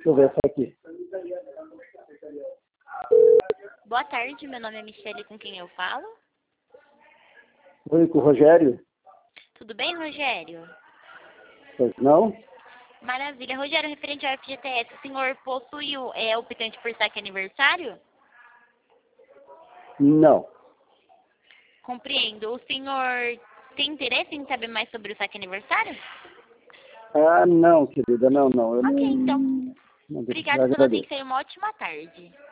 eu ver essa aqui. Boa tarde, meu nome é Michele, com quem eu falo? Oi, com o Rogério? Tudo bem, Rogério? Pois não? Maravilha. Rogério, referente ao FGTS, o senhor possui o optante por saque aniversário? Não. Compreendo. O senhor tem interesse em saber mais sobre o saque aniversário? Ah, não, querida, não. Eu Ok, não, então. não Obrigada pela agradeço. atenção e uma ótima tarde.